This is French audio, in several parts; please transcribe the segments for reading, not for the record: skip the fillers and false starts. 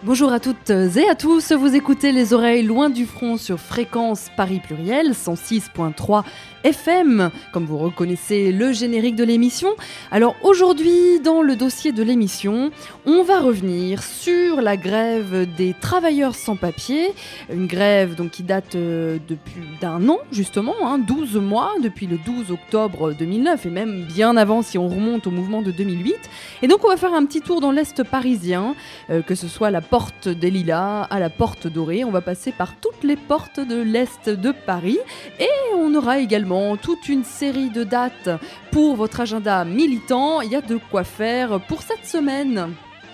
Bonjour à toutes et à tous, vous écoutez Les Oreilles Loin du Front sur Fréquence Paris Pluriel 106.3 FM, comme vous reconnaissez le générique de l'émission. Alors aujourd'hui, dans le dossier de l'émission, on va revenir sur la grève des travailleurs sans papier, une grève donc qui date depuis d'un an justement, 12 mois, depuis le 12 octobre 2009 et même bien avant si on remonte au mouvement de 2008. Et donc on va faire un petit tour dans l'Est parisien, que ce soit la porte des Lilas à la porte dorée. On va passer par toutes les portes de l'Est de Paris et on aura également toute une série de dates pour votre agenda militant. Il y a de quoi faire pour cette semaine.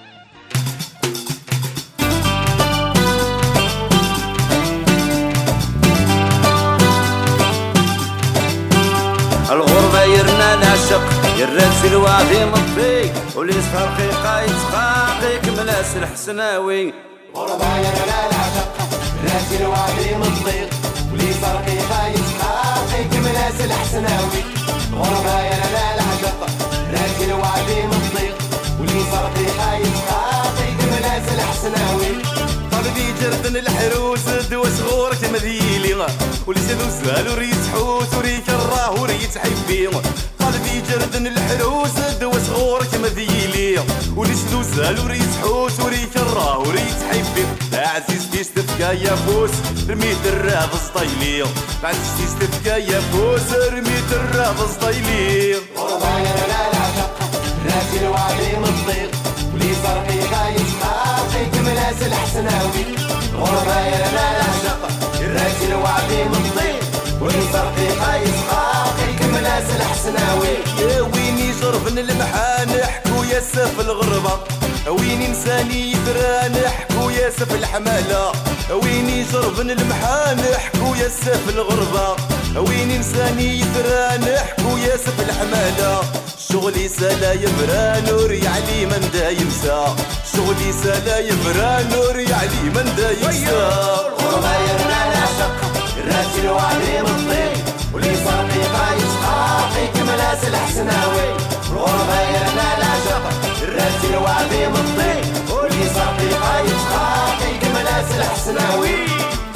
الغربة يرنا العشق يرات الوعدي مطفي ولي صفر دقيقة يتخاقي كملاس الحسناوي غربة يرنا العشق يرات الوعدي مطفي ولي صفر دقيقة يتخاقي كملاس الحسناوي غربة يرنا العشق يرات الوعدي مطفي ولي صفر دقيقة يتخاقي كملاس الحسناوي قلبي جردن الحروس دوا صغور كما ذيلي ولي سادو سالو ريت حوت وريك الراه وريت حبي قلبي جردن الحروس دوا صغور كما ذيلي ولي سادو سالو ريت حوت وريك الراه وريت حبي عزيزتي استفكا يا فوس رميت الرافز طيلي عزيزتي استفكا يا فوس رميت الرافز طيلي غربة يرنا العشق راسي الوعدي مطير ولي صار دقيقة يتخاقي كملاس الحسناوي غربة يرنا العشق راسي الوعدي مطير ولي صار دقيقة يتخاقي كملاس الحسناوي يا ويني جربن المحان حكو يا ساف الغربة ويني نساني يدران حكو يا ساف الحمالة ويني جربن المحان حكو يا ساف الغربة ويني نساني يدران حكو يا ساف الحمالة شغلي سالا يبران نوري علي من دا يمسى شغلي سالا يبران نوري علي من دا يمسى غربة يرنا العشق راسي الوعدي مطير ولي صار دقيقة يتخاقي كملاس الحسناوي غربة يرنا العشق راسي الوعدي مطير ولي صار دقيقة يتخاقي كملاس الحسناوي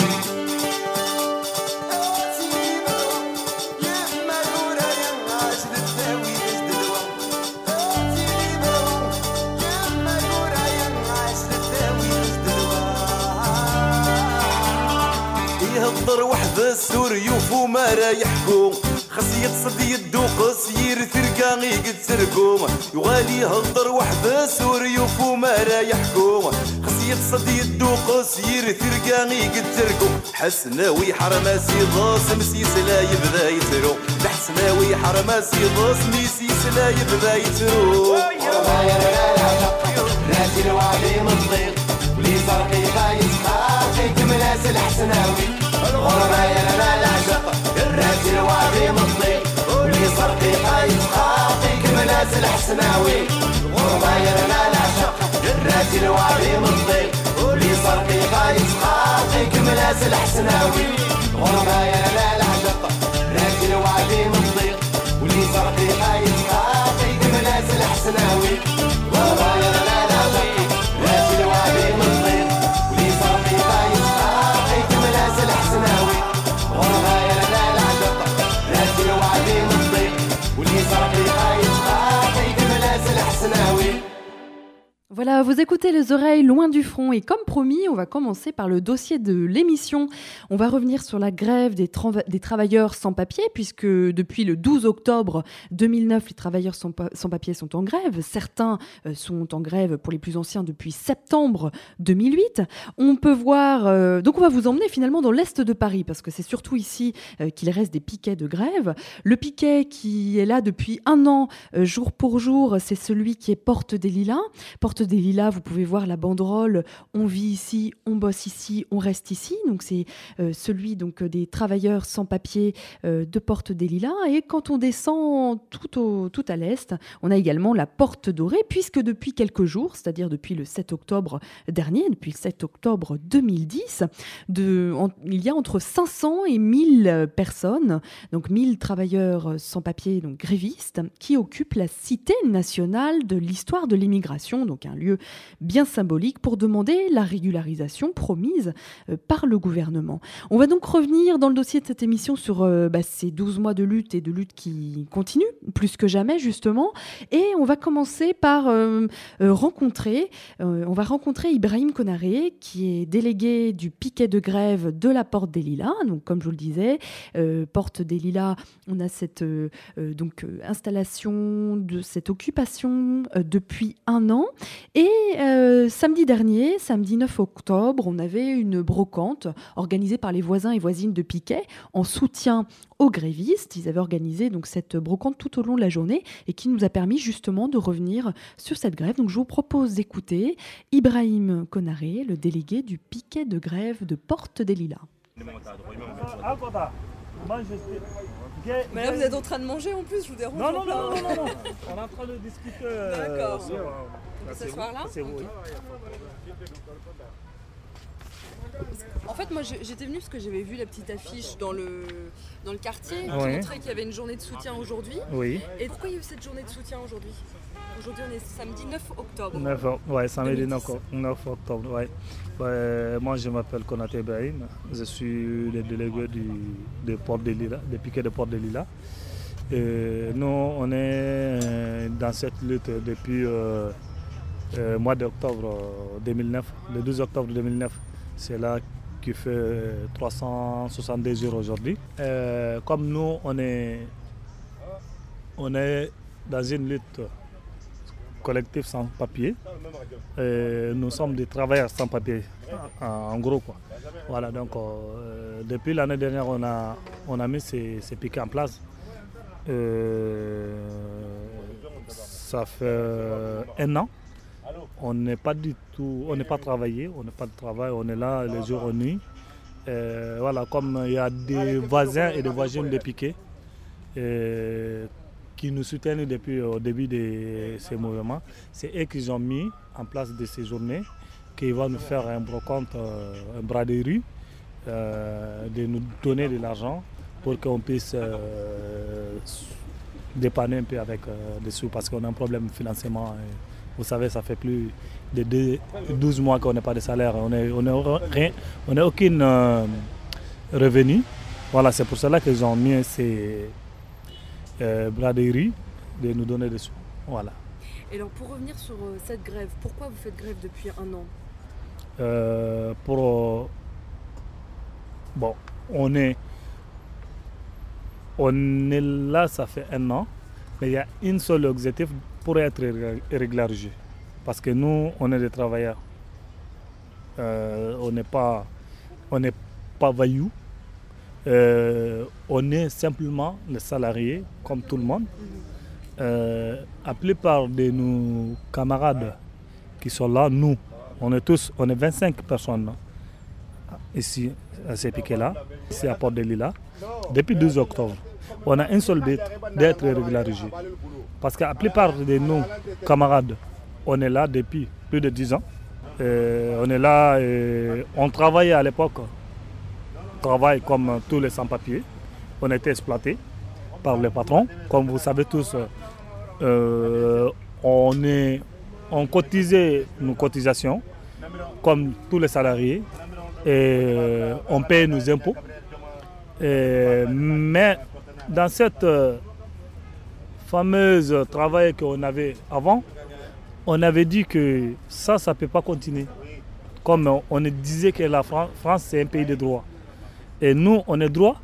يهضر واحد السوري وفوما رايحكم خاص يتصد يدو قصير ثرقا غيقد تركم يغالي يهضر واحد السوري وفوما رايحكم خاص يتصد يدو قصير ثرقا غيقد تركم حسناوي حرماسي ضاس مسيس لا يبدا يترو حسناوي حرماسي ضاس مسيس لا يبدا يترو غربة يرنا العشق راسي الوعدي مطير ولي صار دقيقة يتخاقي كملاس الحسناوي الغربة يرنا العشق الراسي الوعدي مطير ولي صار دقيقة يتخاقي كملاس الحسناوي الغربة يرنا العشق الراسي الوعدي مطير ولي صار دقيقة يتخاقي كملاس الحسناوي الغربة يرنا العشق الراسي الوعدي مطير ولي صار دقيقة يتخاقي كملاس الحسناوي الغربة يرنا العشق الراسي الوعدي مطير ولي صار دقيقة يتخاقي كملاس الحسناوي غربة يرنا العشق راسي الوعدي مطير ولي صار دقيقة يتخاقي كملاس الحسناوي. Voilà, vous écoutez Les Oreilles Loin du Front et comme promis, on va commencer par le dossier de l'émission. On va revenir sur la grève des travailleurs sans papier puisque depuis le 12 octobre 2009, les travailleurs sans papier sont en grève. Certains sont en grève pour les plus anciens depuis septembre 2008. On peut voir, donc on va vous emmener finalement dans l'Est de Paris parce que c'est surtout ici qu'il reste des piquets de grève. Le piquet qui est là depuis un an, jour pour jour, c'est celui qui est Porte des Lilas. Porte des Lilas, vous pouvez voir la banderole « On vit ici, on bosse ici, on reste ici ». Donc c'est celui donc, des travailleurs sans papier de Porte des Lilas. Et quand on descend tout à l'est, on a également la Porte Dorée, puisque depuis quelques jours, c'est-à-dire depuis le 7 octobre dernier, depuis le 7 octobre 2010, il y a entre 500 et 1000 personnes, donc 1000 travailleurs sans papier, donc grévistes, qui occupent la Cité nationale de l'histoire de l'immigration, donc un lieu lieu bien symbolique pour demander la régularisation promise par le gouvernement. On va donc revenir dans le dossier de cette émission sur ces 12 mois de lutte et de lutte qui continuent, plus que jamais justement. Et on va commencer par rencontrer Ibrahim Konaré, qui est délégué du piquet de grève de la Porte des Lilas. Donc, comme je vous le disais, Porte des Lilas, on a cette installation, de cette occupation depuis un an. Et samedi dernier, samedi 9 octobre, on avait une brocante organisée par les voisins et voisines de Piquet en soutien aux grévistes. Ils avaient organisé donc cette brocante tout au long de la journée et qui nous a permis justement de revenir sur cette grève. Donc je vous propose d'écouter Ibrahim Konaré, le délégué du piquet de grève de Porte des Lilas. Mais là vous êtes en train de manger en plus, je vous dérange? Non, on est en train de discuter. D'accord. On peut s'asseoir là? C'est vous. En fait, moi j'étais venue parce que j'avais vu la petite affiche dans le quartier qui Oui. montrait qu'il y avait une journée de soutien aujourd'hui. Oui. Et pourquoi il y a eu cette journée de soutien aujourd'hui? Aujourd'hui, on est samedi 9 octobre. 9 samedi 9 2010. octobre, ouais. Moi, je m'appelle Konaté Ibrahim. Je suis le délégué de Porte des Lilas, des piquets de Porte des Lilas. Nous, on est dans cette lutte depuis le mois d'octobre 2009, le 12 octobre 2009. C'est là qui fait 362 jours aujourd'hui. Comme nous, on est dans une lutte collective sans papier. Nous sommes des travailleurs sans papier, en gros, quoi. Voilà, donc depuis l'année dernière, on a mis ces piquets en place. Ça fait un an. On n'est pas du tout, on n'est pas travaillé, on n'est pas de travail, on est là les jours et nuits. Voilà, comme il y a des voisins et des voisines de piquet qui nous soutiennent depuis le début de ces mouvements, c'est eux qui ont mis en place de ces journées, qui vont nous faire un brocante, un bras de rue, de nous donner de l'argent pour qu'on puisse dépanner un peu avec des sous, parce qu'on a un problème de financement. Vous savez, ça fait plus de 12 mois qu'on n'a pas de salaire. On n'a aucun revenu. Voilà, c'est pour cela qu'ils ont mis ces bras de rue de nous donner des sous. Voilà. Et alors, pour revenir sur cette grève, pourquoi vous faites grève depuis un an? On est là, ça fait un an, mais il y a un seul objectif pour être régularisé. Parce que nous, on est des travailleurs. On n'est pas voyous. On est simplement les salariés, comme tout le monde. La plupart de nos camarades qui sont là, nous, on est 25 personnes ici, à ces piquets-là, ici à Porte des Lilas, depuis 12 octobre. On a un seul but, d'être régularisé. Parce que la plupart de nos camarades, on est là depuis plus de 10 ans. On est là, on travaillait à l'époque, travaille comme tous les sans-papiers. On était exploités par les patrons. Comme vous savez tous, on cotisait nos cotisations comme tous les salariés. Et on paye nos impôts. Mais dans cette fameuse travail qu'on avait avant, on avait dit que ça ne peut pas continuer. Comme on disait que la France, c'est un pays de droit. Et nous, on est droit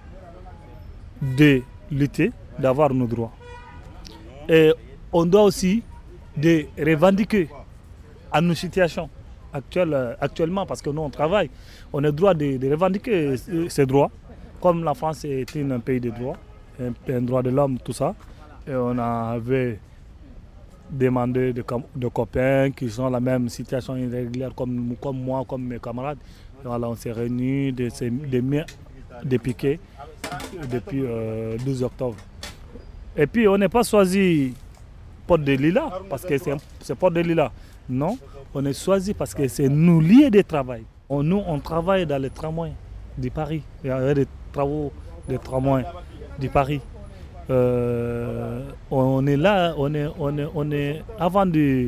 de lutter, d'avoir nos droits. Et on doit aussi de revendiquer à nos situations actuellement, parce que nous, on travaille. On a le droit de revendiquer ces droits. Comme la France est un pays de droit, un droit de l'homme, tout ça. Et on avait demandé de copains qui sont dans la même situation irrégulière comme moi, comme mes camarades. Et voilà, on s'est réunis, des piquets depuis 12 octobre. Et puis on n'est pas choisi Porte des Lilas parce que c'est Porte des Lilas. Non, on est choisi parce que c'est nos lieux de travail. Nous, on travaille dans les tramways de Paris. Il y a des travaux des tramways de Paris. On est là, on est avant de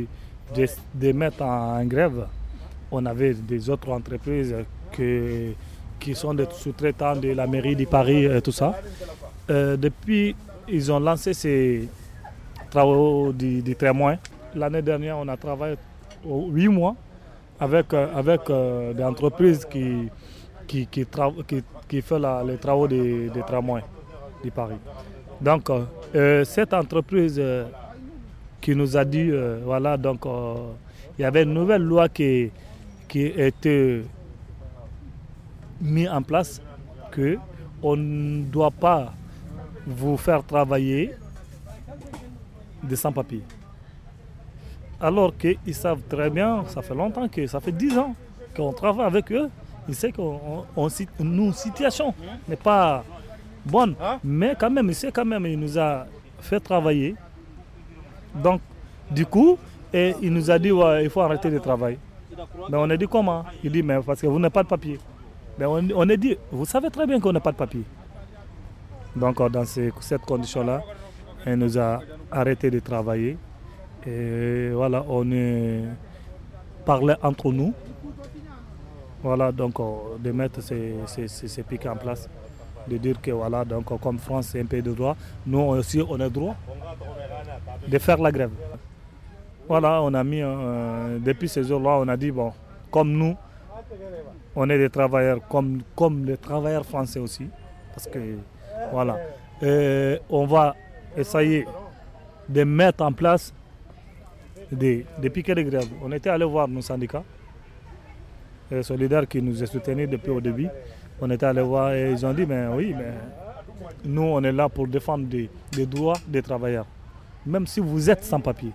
de mettre en grève, on avait des autres entreprises qui sont des sous-traitants de la mairie de Paris et tout ça. Depuis, ils ont lancé ces travaux du tramway. L'année dernière, on a travaillé 8 mois avec des entreprises qui font les travaux des tramways de Paris. Donc, cette entreprise qui nous a dit, voilà, donc il y avait une nouvelle loi qui était mise en place, qu'on ne doit pas vous faire travailler de sans-papiers. Alors qu'ils savent très bien, ça fait longtemps, ça fait 10 ans qu'on travaille avec eux. Ils savent que notre situation n'est pas bonne, mais quand même, il nous a fait travailler. Donc, du coup, il nous a dit ouais, il faut arrêter de travailler. Mais on a dit comment? Il dit mais parce que vous n'avez pas de papier. Mais on a dit, vous savez très bien qu'on n'a pas de papier. Donc, dans cette condition-là, il nous a arrêté de travailler. Et voilà, on est parlé entre nous. Voilà, donc de mettre ces pics en place. De dire que voilà, donc comme France c'est un pays de droit, nous aussi on a le droit de faire la grève. Voilà, on a mis, depuis ces jours-là, on a dit, bon, comme nous, on est des travailleurs, comme les travailleurs français aussi. Parce que, voilà, on va essayer de mettre en place des piquets de grève. On était allé voir nos syndicats, solidaires qui nous ont soutenus depuis au début. On était allé voir et ils ont dit, mais oui, mais nous on est là pour défendre des droits des travailleurs, même si vous êtes sans papier.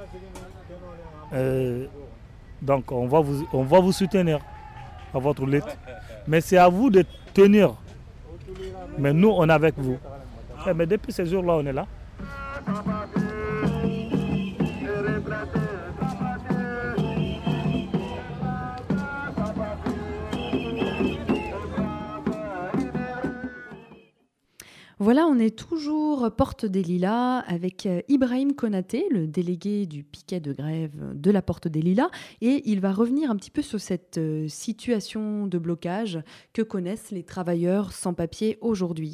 Donc on va vous soutenir à votre lutte. Mais c'est à vous de tenir. Mais nous on est avec vous. Mais depuis ces jours-là on est là. Voilà, on est toujours Porte des Lilas avec Ibrahim Konaté, le délégué du piquet de grève de la Porte des Lilas. Et il va revenir un petit peu sur cette situation de blocage que connaissent les travailleurs sans papier aujourd'hui.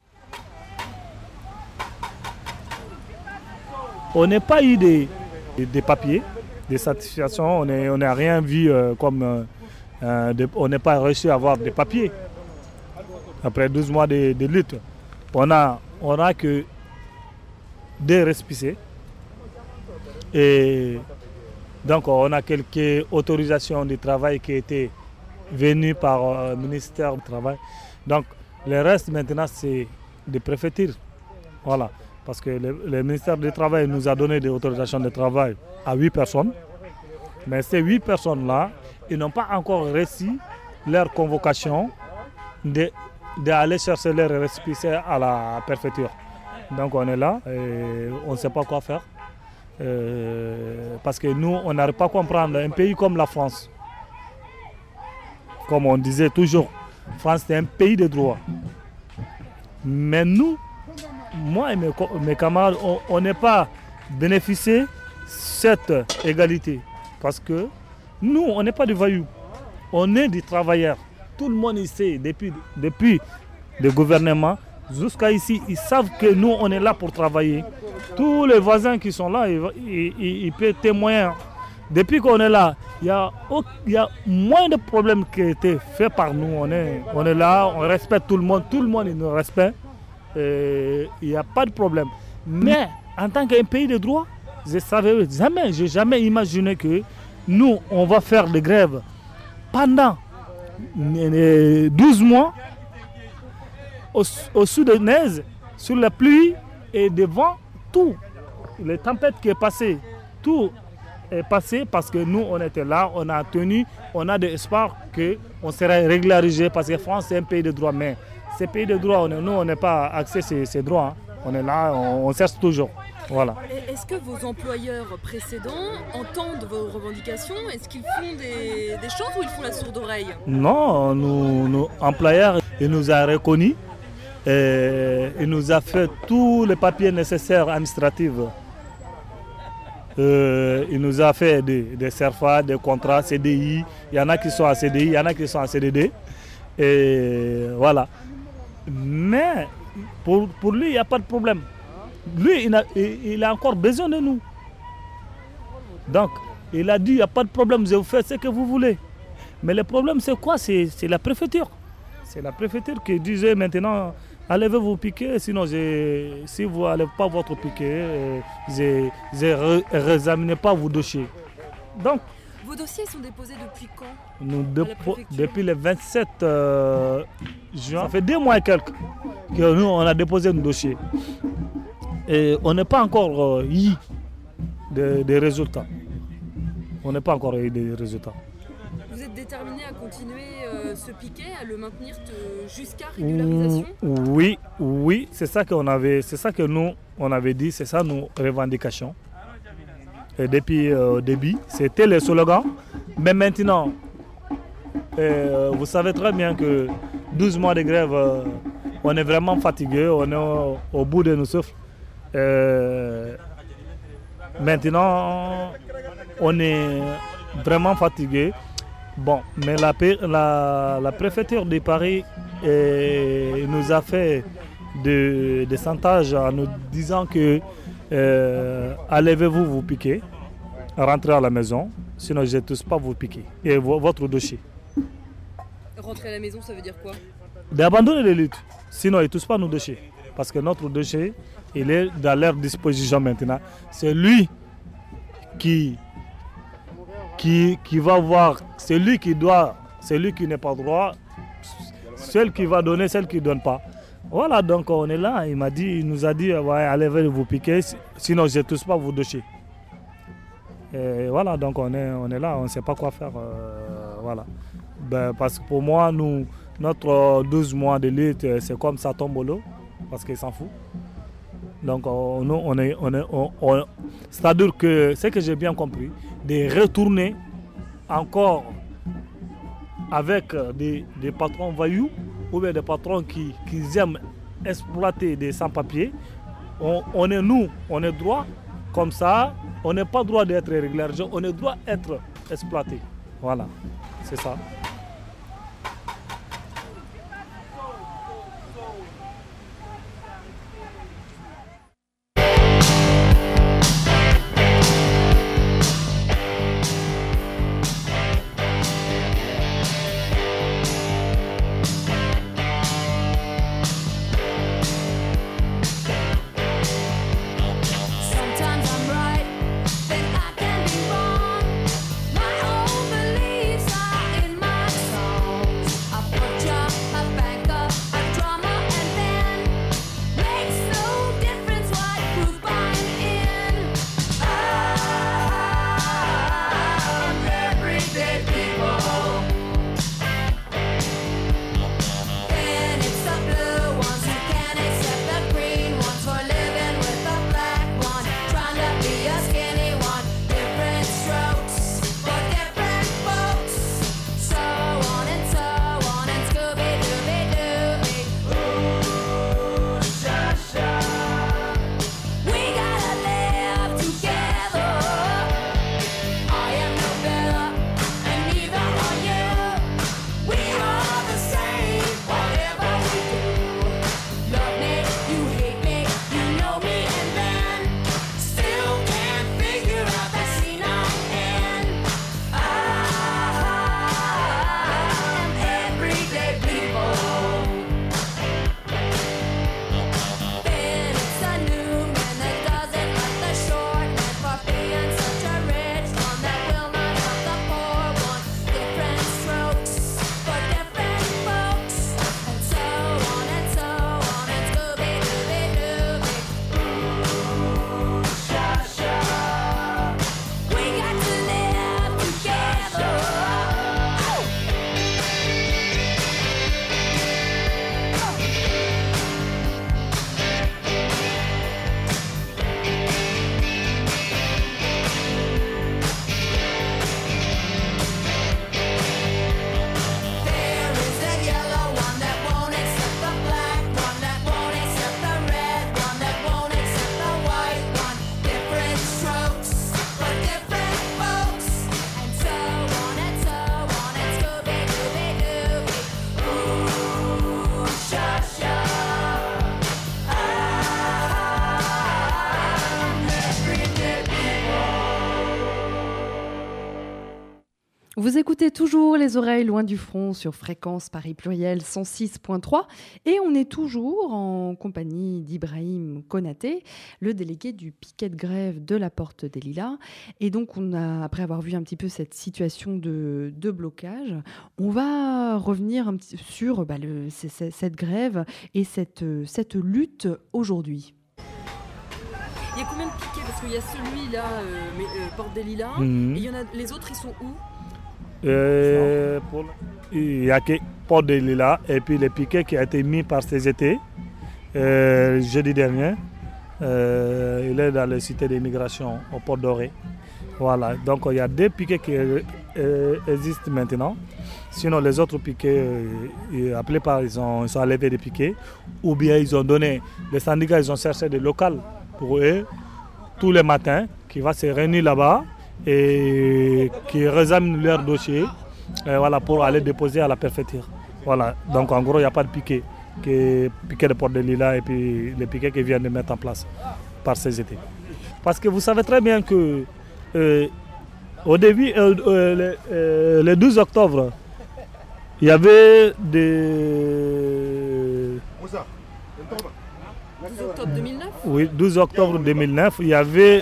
On n'a pas eu des papiers, des certifications, on n'a rien vu comme... on n'a pas réussi à avoir des papiers après 12 mois de lutte. On a que des récépissés et donc on a quelques autorisations de travail qui étaient venues par le ministère du Travail. Donc le reste maintenant c'est des préfectures. Voilà, parce que le ministère du Travail nous a donné des autorisations de travail à 8 personnes. Mais ces 8 personnes-là, ils n'ont pas encore reçu leur convocation d'aller chercher leur récépissé à la préfecture. Donc on est là et on ne sait pas quoi faire. Parce que nous, on n'arrive pas à comprendre un pays comme la France. Comme on disait toujours, France c'est un pays de droit. Mais nous, moi et mes camarades, on n'est pas bénéficié de cette égalité. Parce que nous, on n'est pas des voyous, on est des travailleurs. Tout le monde ici, depuis le gouvernement jusqu'à ici, ils savent que nous, on est là pour travailler. Tous les voisins qui sont là, ils peuvent témoigner. Depuis qu'on est là, il y a moins de problèmes qui ont été faits par nous. On est là, on respecte tout le monde il nous respecte. Il n'y a pas de problème. Mais en tant qu'un pays de droit, je n'ai jamais imaginé que nous, on va faire des grèves pendant 12 mois au sud de neige, sur la pluie et devant tout. Les tempêtes qui est passées, tout est passé parce que nous, on était là, on a tenu, on a de l'espoir qu'on serait régularisé parce que France, c'est un pays de droit. Mais ces pays de droit, nous, on n'est pas accès à ces droits. On est là, on cherche toujours. Voilà. Est-ce que vos employeurs précédents entendent vos revendications? Est-ce qu'ils font des choses ou ils font la sourde oreille? Non, nos employeurs, ils nous ont reconnus. Il nous a fait tous les papiers nécessaires administratifs Il nous a fait des CERFA, des contrats CDI. Il y en a qui sont en CDI, il y en a qui sont en CDD. Et voilà. Mais pour lui, il n'y a pas de problème. Lui, il a encore besoin de nous. Donc, il a dit, il n'y a pas de problème, je vous fais ce que vous voulez. Mais le problème, c'est quoi? C'est la préfecture. C'est la préfecture qui disait maintenant, allez-vous vous piquer, sinon si vous n'allez pas votre piquer, je ne réexaminerai pas vos dossiers. Donc, Vos dossiers sont déposés depuis quand? nous la préfecture? depuis le 27 juin, ça fait 2 mois et quelques que nous, on a déposé nos dossiers. Et on n'a pas encore eu des résultats. On n'a pas encore eu des résultats. Vous êtes déterminé à continuer ce piquet, à le maintenir jusqu'à régularisation? Oui, c'est ça que nous on avait dit, c'est ça nos revendications. Et depuis le début, c'était le slogan. Mais maintenant, vous savez très bien que 12 mois de grève, on est vraiment fatigué, on est au bout de nos souffles. Maintenant, on est vraiment fatigué. Bon, mais la préfecture de Paris nous a fait des chantages en nous disant que allez-vous vous piquer, rentrez à la maison, sinon je ne tous pas vous piquer et votre dossier. Rentrer à la maison, ça veut dire quoi? D'abandonner les luttes, sinon ils ne touchent pas nos dossiers. Parce que notre dossier, il est dans leur disposition maintenant. C'est lui qui va voir, c'est lui qui doit, c'est lui qui n'est pas droit, celle qui va donner, celle qui ne donne pas. Voilà, donc on est là, il nous a dit, ouais, allez vous piquer, sinon je ne touche pas vos dossiers. Et voilà, donc on est là, on ne sait pas quoi faire. Voilà. Parce que pour moi, notre 12 mois de lutte, c'est comme ça tombe au lot, parce qu'il s'en fout. Donc c'est-à-dire que ce que j'ai bien compris, de retourner encore avec des patrons voyous ou bien des patrons qui aiment exploiter des sans-papiers. On est droit comme ça, on n'est pas droit d'être régularisé, on est droit d'être exploité. Voilà, c'est ça. Sometimes I'm right, then I can be wrong. My own beliefs are in my Vous écoutez toujours Les Oreilles Loin du Front sur Fréquence Paris Pluriel 106.3 et on est toujours en compagnie d'Ibrahim Konaté, le délégué du piquet de grève de la Porte des Lilas. Et donc, après avoir vu un petit peu cette situation de blocage, on va revenir un petit sur cette grève et cette lutte aujourd'hui. Il y a combien de piquets? Parce qu'il y a celui-là, Porte des Lilas, et il y en a, les autres, ils sont où? Il y a que Porte des Lilas et puis les piquets qui ont été mis par CGT jeudi dernier. Il est dans la cité d'immigration au Port Doré. Voilà, donc il y a 2 piquets qui existent maintenant. Sinon, les autres piquets, appelés par, ils sont enlevés des piquets. Ou bien ils ont donné, les syndicats, ils ont cherché des locales pour eux tous les matins, qui va se réunir là-bas et qui réexaminent leur dossier voilà, pour aller déposer à la préfecture. Voilà, donc en gros, il n'y a pas de piquet. Piquet de Porte des Lilas et puis les piquets qui viennent de mettre en place par CGT. Parce que vous savez très bien que au début, le 12 octobre, il y avait des... 12 octobre 2009? Oui, 12 octobre 2009, il y avait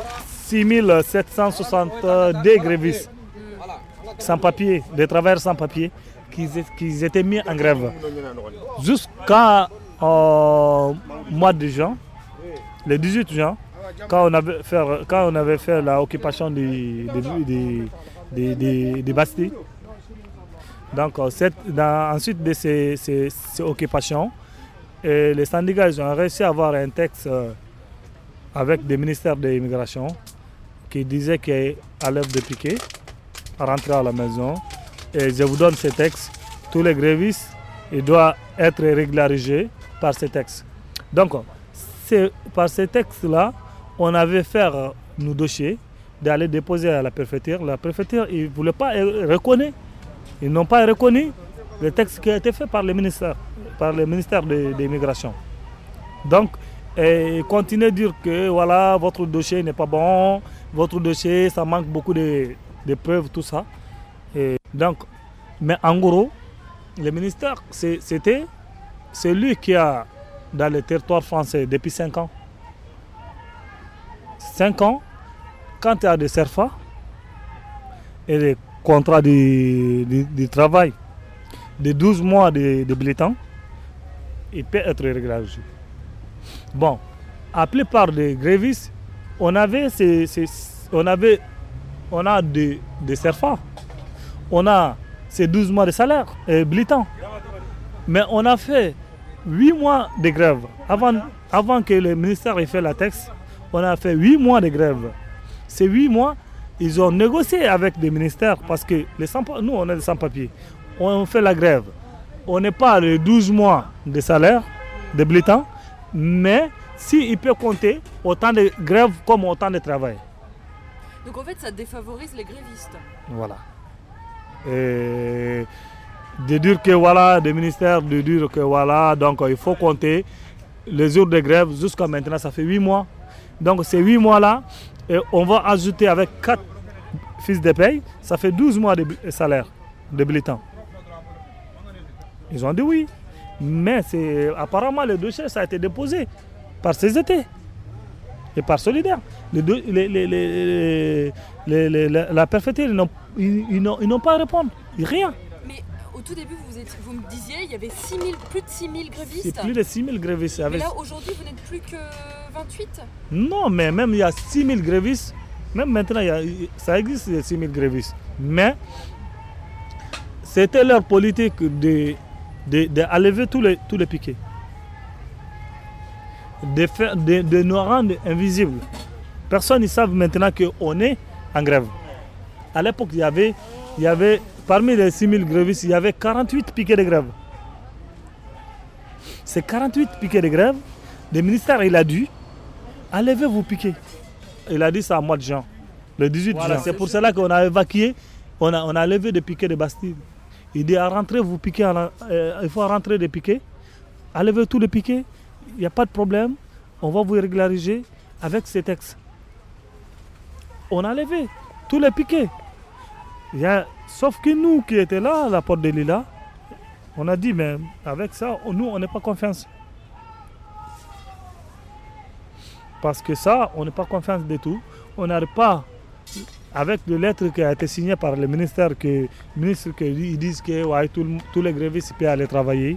6762 grévistes sans papier, des travailleurs sans papier, qui étaient mis en grève. Jusqu'à mois de juin, le 18 juin, quand on avait fait l'occupation des Bastilles. Donc, ensuite de ces occupations, les syndicats ils ont réussi à avoir un texte avec le ministère de l'Immigration qui disait qu'à l'heure de piquet, à rentrer à la maison. Et je vous donne ce texte. Tous les grévistes ils doivent être régularisés par ce texte. Donc, par ce texte-là, on avait fait nos dossiers d'aller déposer à la préfecture. La préfecture, ils ne voulaient pas reconnaître. Ils n'ont pas reconnu le texte qui a été fait par le ministère de l'Immigration. Donc, ils continuent à dire que voilà, votre dossier n'est pas bon, votre dossier, ça manque beaucoup de preuves, tout ça. Et donc, mais en gros, le ministère, c'était celui qui a dans le territoire français depuis 5 ans. 5 ans, quand il y a des CERFA et des contrats de travail de 12 mois de bulletins, il peut être régularisé. Bon, à la plupart des grévistes, on a des CERFA, on a ces 12 mois de salaire et bulletins. Mais on a fait 8 mois de grève. Avant que le ministère ait fait la texte, on a fait 8 mois de grève. Ces 8 mois, ils ont négocié avec des ministères parce que nous, on est des sans-papiers. On fait la grève. On n'est pas les 12 mois de salaire, de bulletins, mais s'il peut compter autant de grèves comme autant de travail. Donc en fait, ça défavorise les grévistes. Voilà. Et de dire que voilà, des ministères, de dire que voilà, donc il faut compter les jours de grève jusqu'à maintenant, ça fait 8 mois. Donc ces 8 mois-là, on va ajouter avec 4 fiches de paye, ça fait 12 mois de salaire, de bulletins. Ils ont dit oui. Mais apparemment le dossier ça a été déposé par CGT et par Solidaire. La préfecture, ils n'ont pas à répondre. Rien. Mais au tout début, vous me disiez il y avait plus de 6000 grévistes. C'est plus de 6000 grévistes. Mais là, aujourd'hui, vous n'êtes plus que 28? Non, mais même il y a 6000 grévistes. Même maintenant, ça existe, les 6000 grévistes. Mais c'était leur politique d'enlever tous les piquets. De nous rendre invisibles. Personne ne sait maintenant qu'on est en grève. À l'époque, il y avait parmi les 6000 grévistes, il y avait 48 piquets de grève. Ces 48 piquets de grève, le ministère il a dû enlever vos piquets. Il a dit ça au mois de juin, le 18 juin. C'est pour cela qu'on a évacué, on a enlevé des piquets de Bastille. Il dit à rentrer vos piquets, il faut rentrer des piquets, enlever tous les piquets, il n'y a pas de problème, on va vous régulariser avec ces textes. On a enlevé tous les piquets. Il y a Sauf que nous qui étions là, à la porte de Lila, on a dit, mais avec ça, nous, on n'a pas confiance. Parce que ça, on n'a pas confiance du tout. On n'arrive pas, avec les lettres qui ont été signées par le ministère, ils disent que ouais, tous les grévistes peuvent aller travailler.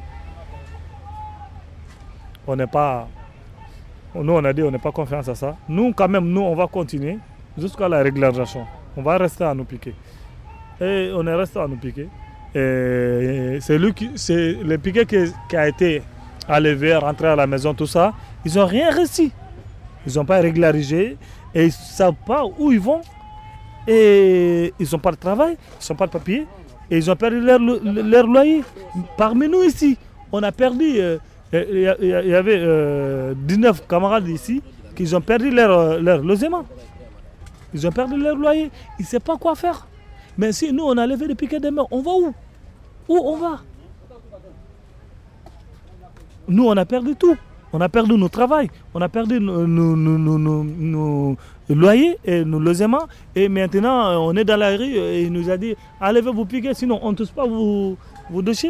On n'est pas... Nous, on a dit, on n'a pas confiance à ça. Nous, quand même, on va continuer jusqu'à la régularisation. On va rester à nous piquer. Et on est resté à nous piquer. Et c'est le piquet qui a été enlevé, rentré à la maison, tout ça. Ils n'ont rien réussi. Ils n'ont pas régularisé et ils ne savent pas où ils vont. Et ils n'ont pas de travail, ils n'ont pas de papier. Et ils ont perdu leur loyer. Parmi nous ici, on a perdu... Il y avait 19 camarades ici qui ont perdu leur logement. Ils ont perdu leur loyer. Ils ne savent pas quoi faire. Mais si nous, on a levé le piquet des mains, on va où? Où on va? Nous, on a perdu tout. On a perdu nos travail. On a perdu nos loyers et nos logements. Et maintenant, on est dans la rue et il nous a dit, allez vous piquer, sinon on ne touche pas vos dossiers.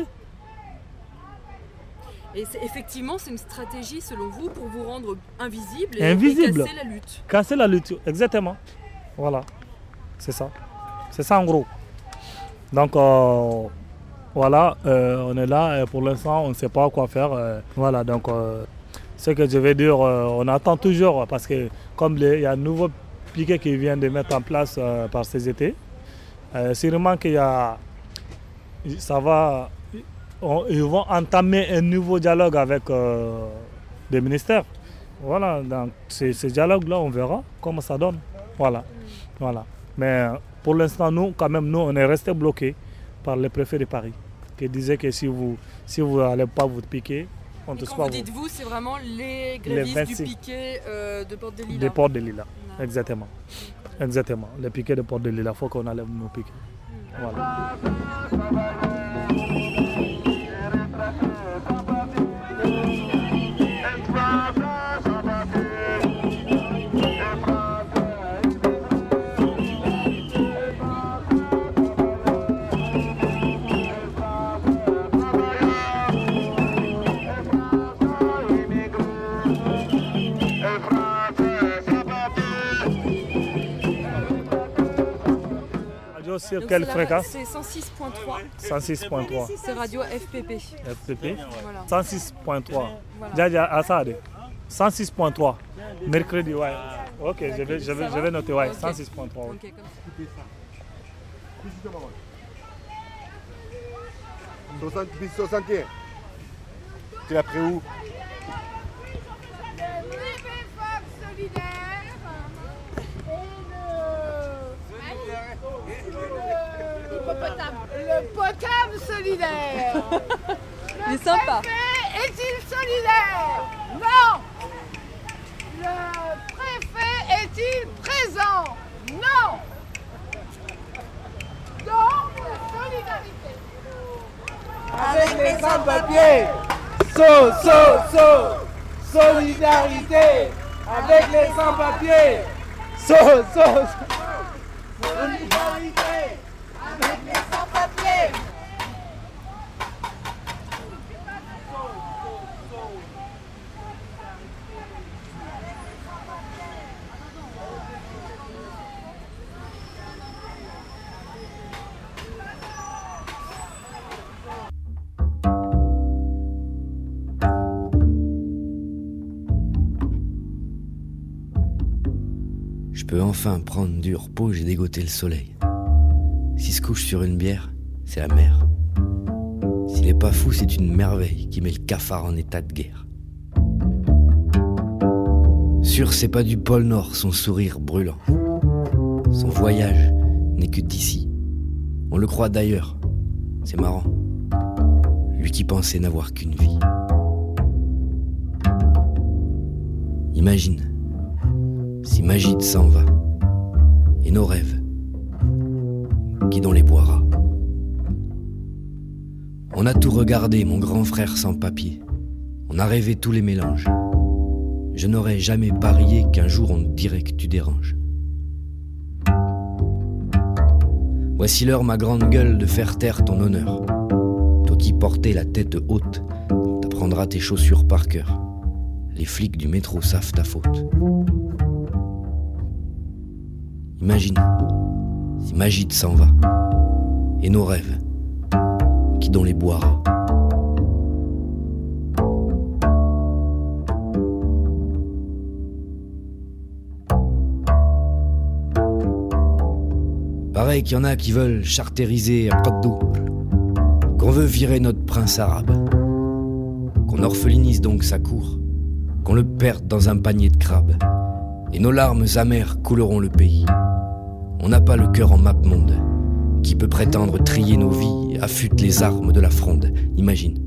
Et effectivement, c'est une stratégie, selon vous, pour vous rendre invisible et casser la lutte. Casser la lutte, exactement. Voilà, c'est ça. C'est ça en gros. Donc, voilà, on est là et pour l'instant, on ne sait pas quoi faire. Voilà, donc, ce que je vais dire, on attend toujours parce que comme il y a un nouveau piquet qui vient de mettre en place par CGT, sûrement qu'il y a... Ça va... Ils vont entamer un nouveau dialogue avec des ministères. Voilà, donc ce dialogue-là, on verra comment ça donne. Voilà. Mais pour l'instant, nous, on est resté bloqués par le préfet de Paris, qui disait que si vous n'allez pas vous piquer, on ne touche pas. Quand vous dites vous, c'est vraiment les grévistes du piquet de Porte des Lilas. De Porte des Lilas, exactement. Exactement. Les piquets de Porte des Lilas, il faut qu'on enlève nos piquets. Voilà. Sur donc quelle fréquence? C'est 106.3. 106.3. C'est radio FPP. FPP. Voilà. 106.3. Voilà. Jaja Assade. 106.3. Mercredi, ouais. Ok, je vais noter, ouais. Ok. 106.3. Ok, comme ça. 61. Tu l'as pris où? Le potable solidaire. Il est sympa. Préfet est-il solidaire? Non. Le préfet est-il présent? Non. Donc, solidarité. Avec les sans-papiers, solidarité. Avec les sans-papiers, solidarité. Avec les sans-papiers. Je peux enfin prendre du repos, j'ai dégoté le soleil. S'il se couche sur une bière, c'est la mer. S'il est pas fou, c'est une merveille qui met le cafard en état de guerre. Sûr, c'est pas du pôle Nord, son sourire brûlant. Son voyage n'est que d'ici. On le croit d'ailleurs. C'est marrant. Lui qui pensait n'avoir qu'une vie. Imagine, si Magid s'en va, et nos rêves, qui dans les boira. On a tout regardé, mon grand frère sans papier. On a rêvé tous les mélanges. Je n'aurais jamais parié qu'un jour on te dirait que tu déranges. Voici l'heure, ma grande gueule, de faire taire ton honneur. Toi qui portais la tête haute, t'apprendras tes chaussures par cœur. Les flics du métro savent ta faute. Imagine, si Magid s'en va, et nos rêves, qui dans les boira. Pareil qu'il y en a qui veulent chartériser à Qaddour, qu'on veut virer notre prince arabe, qu'on orphelinise donc sa cour, qu'on le perde dans un panier de crabes, et nos larmes amères couleront le pays. On n'a pas le cœur en map-monde, qui peut prétendre trier nos vies, affûte les armes de la fronde. Imagine.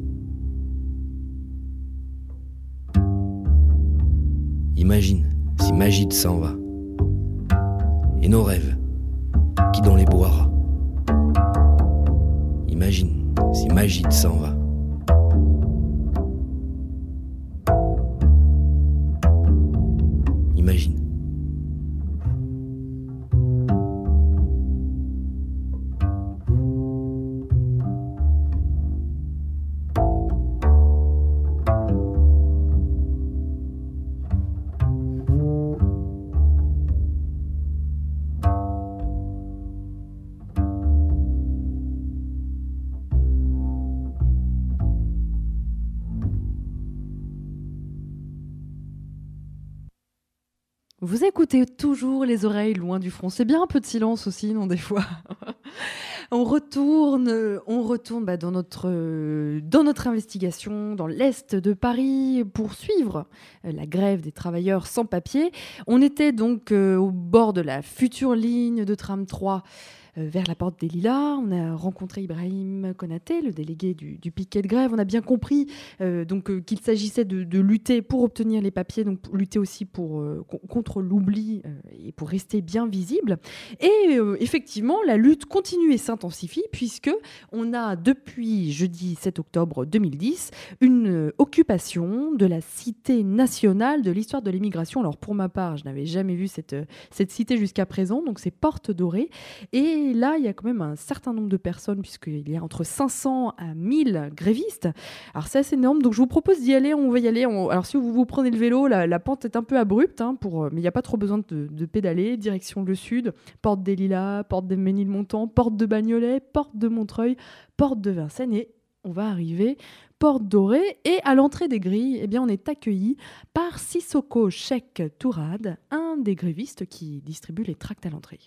Imagine si Magid s'en va, et nos rêves, qui dans les boira. Imagine si Magid s'en va. Imagine. Vous écoutez toujours les oreilles loin du front. C'est bien un peu de silence aussi, non, des fois. On retourne dans notre investigation dans l'Est de Paris pour suivre la grève des travailleurs sans papier. On était donc au bord de la future ligne de tram 3 vers la porte des Lilas. On a rencontré Ibrahim Konaté, le délégué du piquet de grève. On a bien compris qu'il s'agissait de lutter pour obtenir les papiers, donc lutter aussi contre l'oubli et pour rester bien visible. Et effectivement, la lutte continue et s'intensifie puisque on a depuis jeudi 7 octobre 2010 une occupation de la cité nationale de l'histoire de l'immigration. Alors pour ma part, je n'avais jamais vu cette cité jusqu'à présent, donc c'est Porte Dorée. Et là, il y a quand même un certain nombre de personnes, puisqu'il y a entre 500 à 1000 grévistes. Alors, c'est assez énorme. Donc, je vous propose d'y aller. On va y aller. Alors, si vous prenez le vélo, la pente est un peu abrupte, mais il n'y a pas trop besoin de pédaler. Direction le sud, porte des Lilas, porte des Ménilmontant, porte de Bagnolet, porte de Montreuil, porte de Vincennes. Et on va arriver Porte Dorée. Et à l'entrée des grilles, on est accueilli par Sissoko Cheikh Tourade, un des grévistes qui distribue les tracts à l'entrée.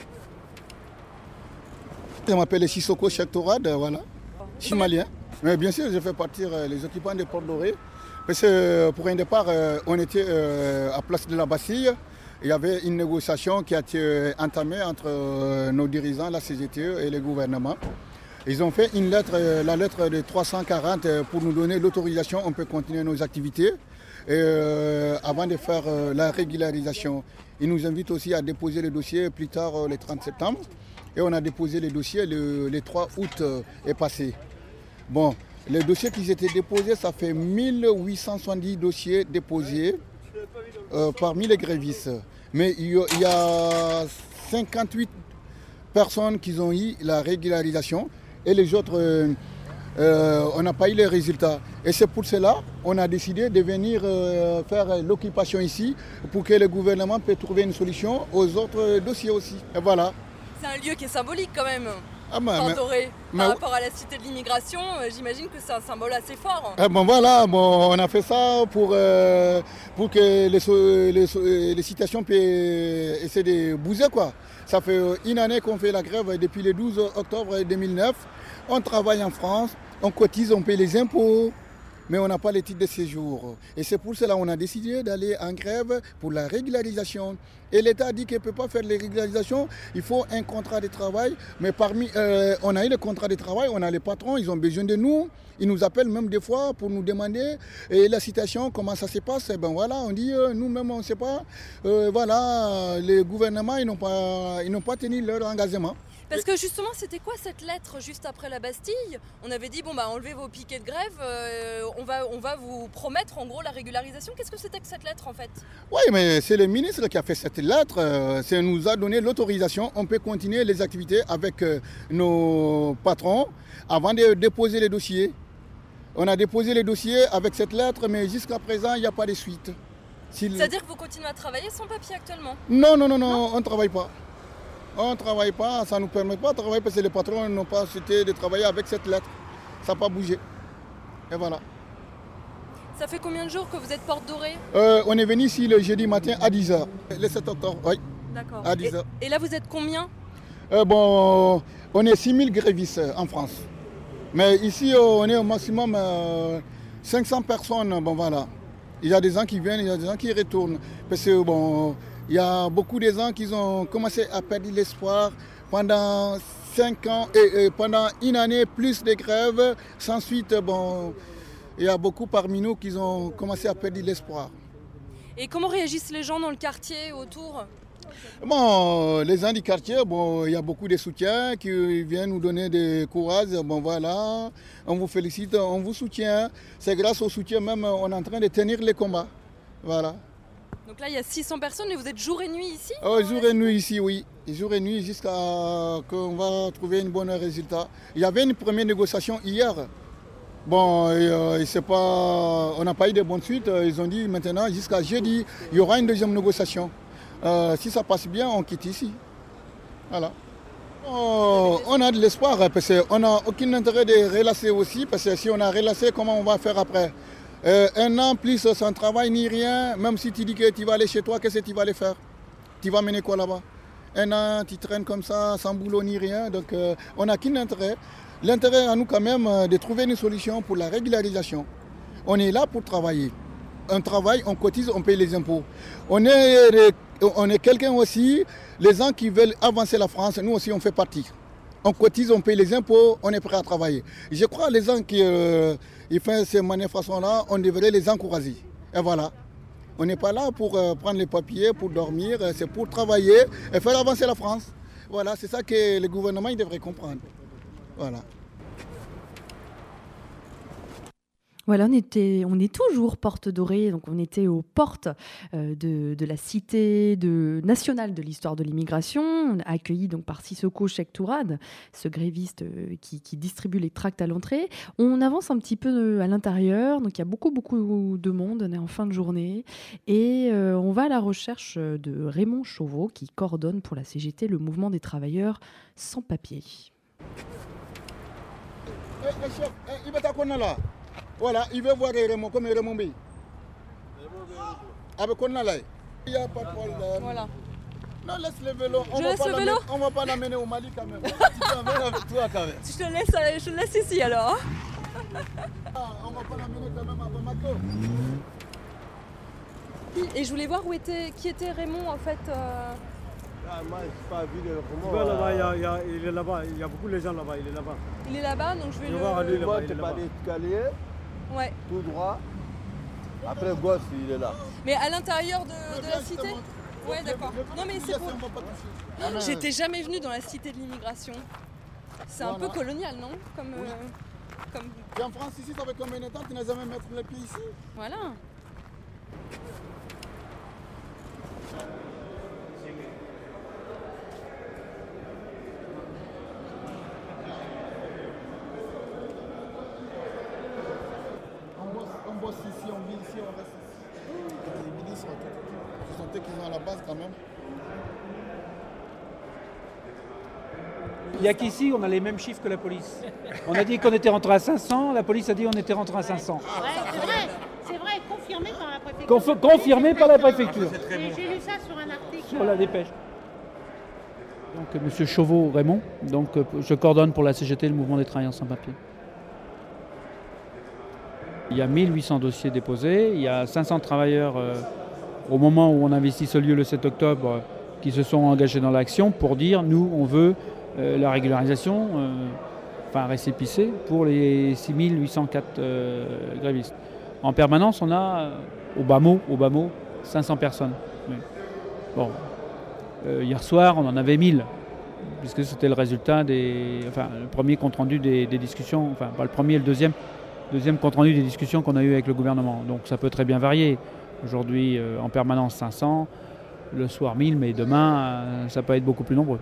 Je m'appelle Sissoko Cheikh Tourade, voilà. Je suis malien. Mais bien sûr, je fais partir les occupants de Porte Dorée. Parce que pour un départ, on était à Place de la Bastille. Il y avait une négociation qui a été entamée entre nos dirigeants, la CGTE et le gouvernement. Ils ont fait une lettre, la lettre de 340 pour nous donner l'autorisation, on peut continuer nos activités. Avant de faire la régularisation. Ils nous invitent aussi à déposer le dossier plus tard le 30 septembre. Et on a déposé les dossiers, le 3 août est passé. Bon, les dossiers qui étaient déposés, ça fait 1870 dossiers déposés parmi les grévistes. Mais il y a 58 personnes qui ont eu la régularisation et les autres, on n'a pas eu les résultats. Et c'est pour cela qu'on a décidé de venir faire l'occupation ici pour que le gouvernement puisse trouver une solution aux autres dossiers aussi. Et voilà. C'est un lieu qui est symbolique quand même, Porte Dorée. Par rapport à la cité de l'immigration, j'imagine que c'est un symbole assez fort. On a fait ça pour que les situations puissent essayer de bouger, quoi. Ça fait une année qu'on fait la grève depuis le 12 octobre 2009. On travaille en France, on cotise, on paye les impôts. Mais on n'a pas les titres de séjour. Et c'est pour cela qu'on a décidé d'aller en grève pour la régularisation. Et l'État a dit qu'il ne peut pas faire les régularisations, il faut un contrat de travail. Mais on a eu le contrat de travail, on a les patrons, ils ont besoin de nous. Ils nous appellent même des fois pour nous demander et la situation, comment ça se passe. Et on dit, nous-mêmes on ne sait pas. Les gouvernements, ils n'ont pas tenu leur engagement. Parce que justement, c'était quoi cette lettre juste après la Bastille? On avait dit, enlevez vos piquets de grève, on va vous promettre en gros la régularisation. Qu'est-ce que c'était que cette lettre en fait? Oui, mais c'est le ministre qui a fait cette lettre. Ça nous a donné l'autorisation. On peut continuer les activités avec nos patrons avant de déposer les dossiers. On a déposé les dossiers avec cette lettre, mais jusqu'à présent, il n'y a pas de suite. C'est-à-dire que vous continuez à travailler sans papier actuellement? Non, on ne travaille pas. On ne travaille pas, ça ne nous permet pas de travailler parce que les patrons n'ont pas accepté de travailler avec cette lettre. Ça n'a pas bougé. Et voilà. Ça fait combien de jours que vous êtes Porte Dorée? On est venu ici le jeudi matin à 10h, le 7 octobre, oui. D'accord. À 10h. Et là, vous êtes combien? On est 6000 grévistes en France. Mais ici, on est au maximum 500 personnes. Bon, voilà. Il y a des gens qui viennent, il y a des gens qui retournent. Parce que, il y a beaucoup de gens qui ont commencé à perdre l'espoir pendant 5 ans et pendant une année, plus de grèves. Sans suite, il y a beaucoup parmi nous qui ont commencé à perdre l'espoir. Et comment réagissent les gens dans le quartier autour? Les gens du quartier, il y a beaucoup de soutiens qui viennent nous donner des courage. Voilà, on vous félicite, on vous soutient. C'est grâce au soutien même on est en train de tenir les combats. Voilà. Donc là, il y a 600 personnes et vous êtes jour et nuit ici? Jour et nuit ici, oui. Jour et nuit jusqu'à qu'on va trouver un bon résultat. Il y avait une première négociation hier. On n'a pas eu de bonne suite. Ils ont dit maintenant, jusqu'à jeudi, il y aura une deuxième négociation. Si ça passe bien, on quitte ici. Voilà. On a de l'espoir parce qu'on n'a aucun intérêt de relasser aussi. Parce que si on a relassé, comment on va faire après? Un an plus sans travail ni rien, même si tu dis que tu vas aller chez toi, qu'est-ce que tu vas aller faire? Tu vas mener quoi là-bas? Un an, tu traînes comme ça, sans boulot ni rien. Donc on n'a qu'un intérêt. L'intérêt à nous quand même de trouver une solution pour la régularisation. On est là pour travailler. On travaille, on cotise, on paye les impôts. On est quelqu'un aussi, les gens qui veulent avancer la France, nous aussi on fait partie. On cotise, on paye les impôts, on est prêt à travailler. Je crois que les gens qui font ces manifestations-là, on devrait les encourager. Et voilà. On n'est pas là pour prendre les papiers, pour dormir, c'est pour travailler et faire avancer la France. Voilà, c'est ça que le gouvernement il devrait comprendre. Voilà. Voilà, on est toujours Porte Dorée, donc on était aux portes de la cité nationale de l'histoire de l'immigration, accueilli donc par Sissoko Cheikh Tourade, ce gréviste qui distribue les tracts à l'entrée. On avance un petit peu à l'intérieur, donc il y a beaucoup de monde, on est en fin de journée, et on va à la recherche de Raymond Chauveau qui coordonne pour la CGT le mouvement des travailleurs sans papier. Chef, il va t'accorder là. Voilà, il veut voir Raymond, comme Raymond B. Avec quoi là? Il n'y a pas de problème. Voilà. Non, laisse le vélo. On ne va pas l'amener au Mali quand même. Tu peux venir avec toi quand même. Je te laisse ici alors. On ne va pas l'amener quand même à Bamako. Et je voulais voir qui était Raymond en fait. Moi, je n'ai pas vu de Raymond. Il est là-bas, il y a beaucoup de gens là-bas, il est là-bas. Il est là-bas, donc je vais voir lui là-bas. Tu pas d'escalier, tout droit. Après gauche, il est là. Mais à l'intérieur de la cité? Ouais, d'accord. Non, mais c'est pour... J'étais jamais venue dans la cité de l'immigration. C'est un peu colonial, non? Comme... Tu es en France ici, ça fait combien de temps? Tu n'as jamais mis les pieds ici? Voilà. On bosse ici, on vit ici, on reste ici. Les ministres, vous sentez qu'ils sont à la base quand même. Il n'y a qu'ici, on a les mêmes chiffres que la police. On a dit qu'on était rentré à 500, la police a dit qu'on était rentré à 500. Ouais, c'est vrai, confirmé par la préfecture. Confirmé par la préfecture. J'ai lu ça sur un article. Sur la dépêche. Donc, M. Chauveau Raymond, donc, je coordonne pour la CGT le mouvement des travailleurs sans papier. Il y a 1800 dossiers déposés, il y a 500 travailleurs au moment où on investit ce lieu le 7 octobre qui se sont engagés dans l'action pour dire nous on veut la régularisation, récépissée pour les 6804 grévistes. En permanence on a au bas mot 500 personnes. Oui. Bon, hier soir on en avait 1000. puisque c'était le résultat le premier compte-rendu des discussions, enfin pas le premier et le deuxième compte-rendu des discussions qu'on a eues avec le gouvernement. Donc ça peut très bien varier. Aujourd'hui, en permanence 500, le soir 1000, mais demain, ça peut être beaucoup plus nombreux.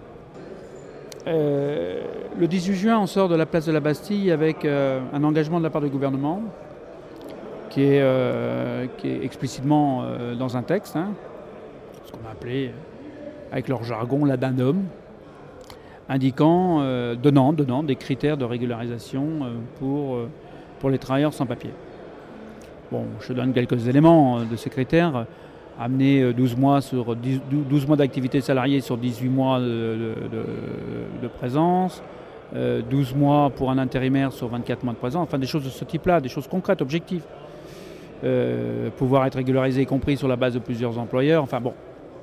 Le 18 juin, on sort de la place de la Bastille avec un engagement de la part du gouvernement qui est explicitement dans un texte, ce qu'on a appelé, avec leur jargon, l'addendum, indiquant, donnant des critères de régularisation pour les travailleurs sans papier. Bon, je donne quelques éléments de ces critères. Amener 12 mois d'activité salariée sur 18 mois de présence, 12 mois pour un intérimaire sur 24 mois de présence, enfin des choses de ce type-là, des choses concrètes, objectives. Pouvoir être régularisé, y compris sur la base de plusieurs employeurs, enfin bon,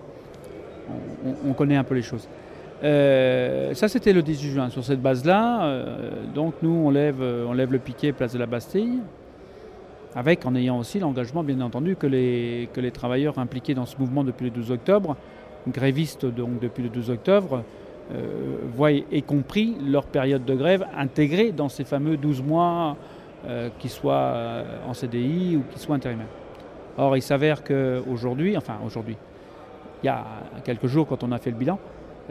on connaît un peu les choses. Ça c'était le 18 juin. Sur cette base-là, donc nous on lève le piquet place de la Bastille, en ayant aussi l'engagement, bien entendu, que les travailleurs impliqués dans ce mouvement depuis le 12 octobre, grévistes donc depuis le 12 octobre, voient y compris leur période de grève intégrée dans ces fameux 12 mois, qu'ils soient en CDI ou qu'ils soient intérimaires. Or, il s'avère qu'aujourd'hui, il y a quelques jours quand on a fait le bilan,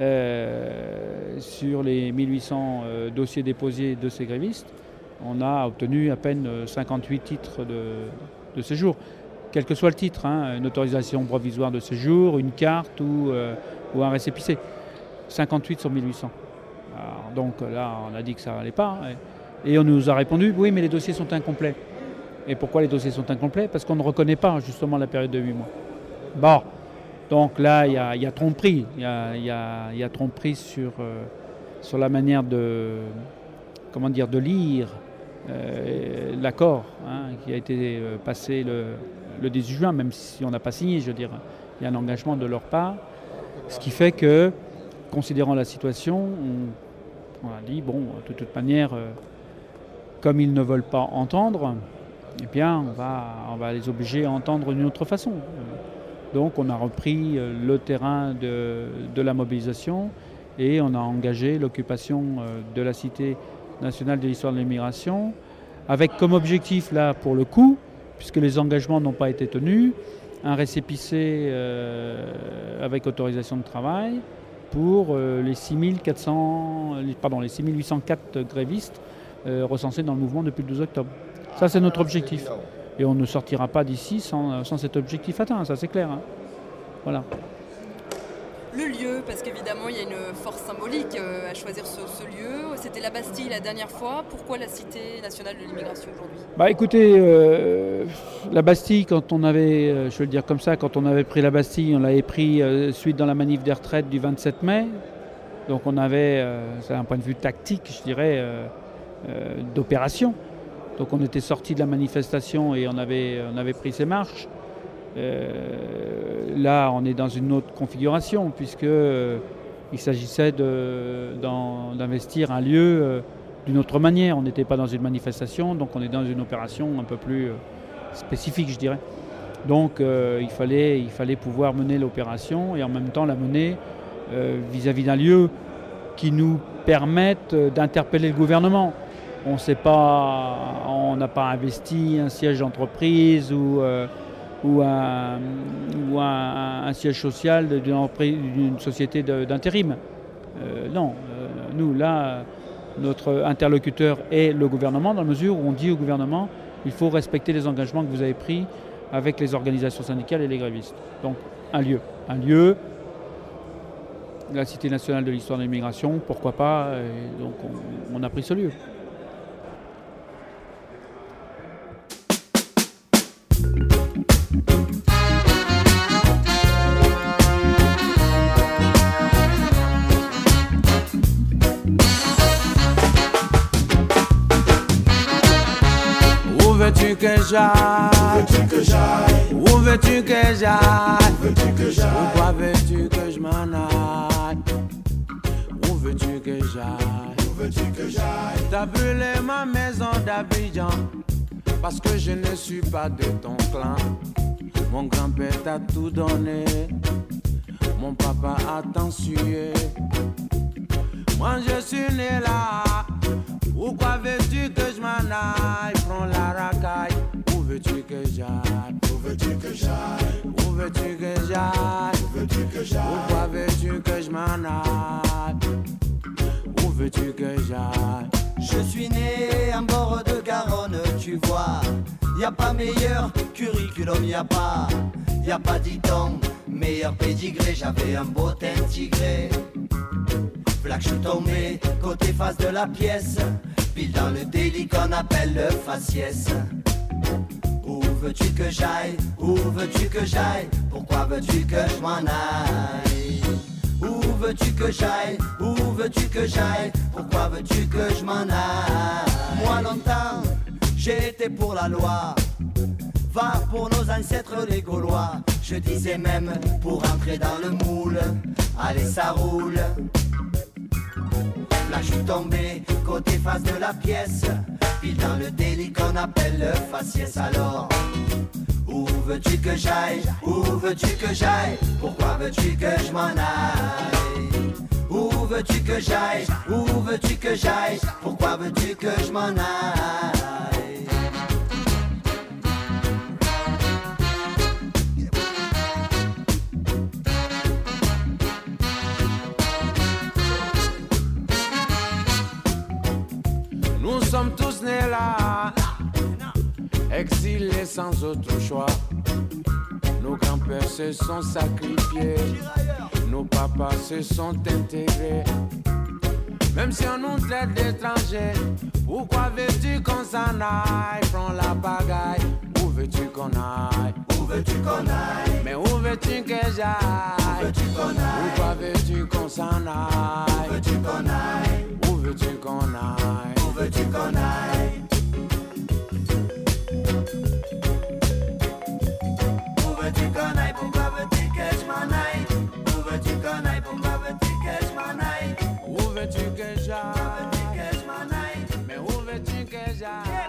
sur les 1800 dossiers déposés de ces grévistes, on a obtenu à peine 58 titres de séjour. Quel que soit le titre, une autorisation provisoire de séjour, une carte ou un récépissé. 58 sur 1800. Alors, donc là, on a dit que ça n'allait pas. Et on nous a répondu, oui, mais les dossiers sont incomplets. Et pourquoi les dossiers sont incomplets ? Parce qu'on ne reconnaît pas justement la période de 8 mois. Bon, donc là, il y a tromperie. Il y a tromperie sur la manière de lire l'accord qui a été passé le 18 juin, même si on n'a pas signé, je veux dire, il y a un engagement de leur part, ce qui fait que, considérant la situation, on a dit, bon, de toute manière, comme ils ne veulent pas entendre, eh bien, on va les obliger à entendre d'une autre façon. Donc, on a repris le terrain de la mobilisation et on a engagé l'occupation de la Cité nationale de l'histoire de l'immigration, avec comme objectif, là, pour le coup, puisque les engagements n'ont pas été tenus, un récépissé avec autorisation de travail pour les 6804 grévistes recensés dans le mouvement depuis le 12 octobre. Ça, c'est notre objectif. Et on ne sortira pas d'ici sans cet objectif atteint, ça c'est clair. Voilà. Le lieu, parce qu'évidemment il y a une force symbolique à choisir ce lieu. C'était la Bastille la dernière fois. Pourquoi la Cité nationale de l'immigration aujourd'hui ? Écoutez, la Bastille, quand on avait, je vais le dire comme ça, quand on avait pris la Bastille, on l'avait pris suite dans la manif des retraites du 27 mai. Donc on avait, c'est un point de vue tactique, je dirais, d'opération. Donc on était sorti de la manifestation et on avait pris ses marches. Là, on est dans une autre configuration puisqu'il s'agissait d'investir un lieu d'une autre manière. On n'était pas dans une manifestation, donc on est dans une opération un peu plus spécifique, je dirais. Donc il fallait pouvoir mener l'opération et en même temps la mener vis-à-vis d'un lieu qui nous permette d'interpeller le gouvernement. On n'a pas investi un siège d'entreprise ou un siège social d'une société d'intérim. Non, nous là, notre interlocuteur est le gouvernement, dans la mesure où on dit au gouvernement il faut respecter les engagements que vous avez pris avec les organisations syndicales et les grévistes. Donc un lieu, la Cité nationale de l'histoire de l'immigration, pourquoi pas, et donc on a pris ce lieu. Où veux-tu que j'aille? Où veux-tu que j'aille? Pourquoi veux-tu que je m'en aille? Où veux-tu que j'aille? T'as brûlé ma maison d'Abidjan parce que je ne suis pas de ton clan. Mon grand-père t'a tout donné, mon papa a tant sué. Moi je suis né là. Pourquoi veux-tu que je m'en aille? Prends la racaille. Où veux-tu que j'aille? Où veux-tu que j'aille? Où veux-tu que j'aille? Où veux-tu que j'aille? Pourquoi veux-tu que je m'en aille? Où veux-tu que j'aille? Je suis né en bord de Garonne, tu vois. Y a pas meilleur curriculum, y a pas dit-on, meilleur pédigré. J'avais un beau teint tigré. V'là que je suis tombé côté face de la pièce, pile dans le délit qu'on appelle le faciès. Où veux-tu que j'aille? Où veux-tu que j'aille? Pourquoi veux-tu que je m'en aille? Où veux-tu que j'aille? Où veux-tu que j'aille? Pourquoi veux-tu que je m'en aille? Moi longtemps, j'ai été pour la loi. Va pour nos ancêtres les Gaulois. Je disais même pour entrer dans le moule. Allez ça roule. Là je suis tombé côté face de la pièce, pile dans le délit qu'on appelle le faciès. Alors où veux-tu que j'aille? Où veux-tu que j'aille? Pourquoi veux-tu que je m'en aille? Où veux-tu que j'aille? Où veux-tu que j'aille? Pourquoi veux-tu que je m'en aille? Nous sommes tous nés là, exilés sans autre choix. Nos grands-pères se sont sacrifiés, nos papas se sont intégrés. Même si on nous traite d'étrangers, pourquoi veux-tu qu'on s'en aille? Prends la pagaille, où veux-tu qu'on aille? Où veux-tu qu'on aille? Mais où veux-tu que j'aille? Où veux-tu qu'on aille? Pourquoi veux-tu qu'on s'en aille? Où veux-tu qu'on aille? Où veux-tu qu'on aille? Où veux-tu qu'on aille? Où veux-tu qu'on aille? Pourquoi veux-tu que je m'en aille? Où veux-tu qu'on aille? Pourquoi veux-tu que je m'en aille? Où veux-tu que j'aille? Où veux-tu que je m'en aille? Mais où veux-tu que j'aille?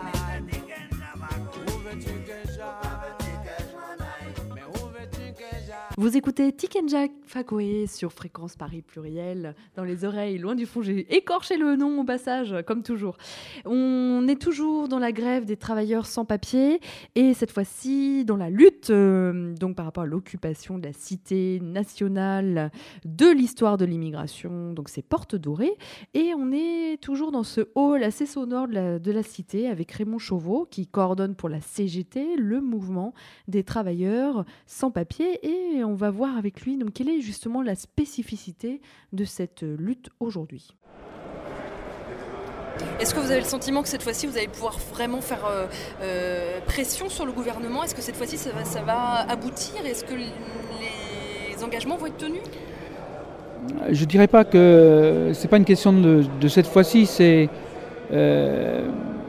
Où veux-tu que j'aille? Mais où veux-tu que j'aille? Vous écoutez Tic and Jack Fakoé sur Fréquence Paris Pluriel. Dans les oreilles, loin du fond, j'ai écorché le nom au passage, comme toujours. On est toujours dans la grève des travailleurs sans papier et cette fois-ci dans la lutte donc par rapport à l'occupation de la cité nationale de l'histoire de l'immigration, donc c'est Porte Dorée. Et on est toujours dans ce hall assez sonore de la cité avec Raymond Chauveau qui coordonne pour la CGT le mouvement des travailleurs sans papier. Et on va voir avec lui donc, quelle est justement la spécificité de cette lutte aujourd'hui. Est-ce que vous avez le sentiment que cette fois-ci, vous allez pouvoir vraiment faire pression sur le gouvernement? Est-ce que cette fois-ci, ça va aboutir? Est-ce que les engagements vont être tenus? Je ne dirais pas que ce n'est pas une question de cette fois-ci. C'est le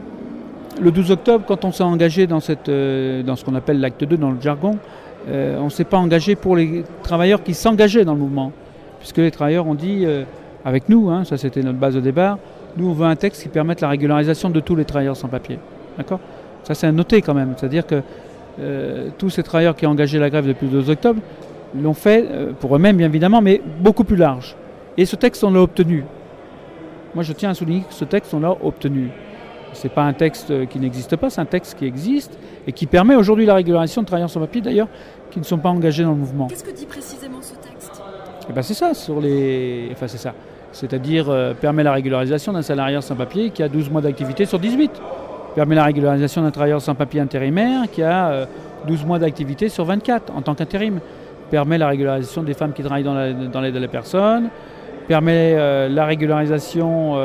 12 octobre, quand on s'est engagé dans ce qu'on appelle l'acte 2 dans le jargon, on ne s'est pas engagé pour les travailleurs qui s'engageaient dans le mouvement. Puisque les travailleurs ont dit, avec nous, ça c'était notre base de départ, nous on veut un texte qui permette la régularisation de tous les travailleurs sans papier. D'accord ? Ça c'est à noter quand même. C'est-à-dire que tous ces travailleurs qui ont engagé la grève depuis le 12 octobre l'ont fait pour eux-mêmes bien évidemment, mais beaucoup plus large. Et ce texte on l'a obtenu. Moi je tiens à souligner que ce texte on l'a obtenu. Ce n'est pas un texte qui n'existe pas, c'est un texte qui existe et qui permet aujourd'hui la régularisation de travailleurs sans papier d'ailleurs qui ne sont pas engagés dans le mouvement. Qu'est-ce que dit précisément ce texte ? Eh ben c'est ça, c'est ça. C'est-à-dire permet la régularisation d'un salarié sans papier qui a 12 mois d'activité sur 18. Permet la régularisation d'un travailleur sans papier intérimaire qui a 12 mois d'activité sur 24 en tant qu'intérim. Permet la régularisation des femmes qui travaillent dans l'aide à la personne. Permet la régularisation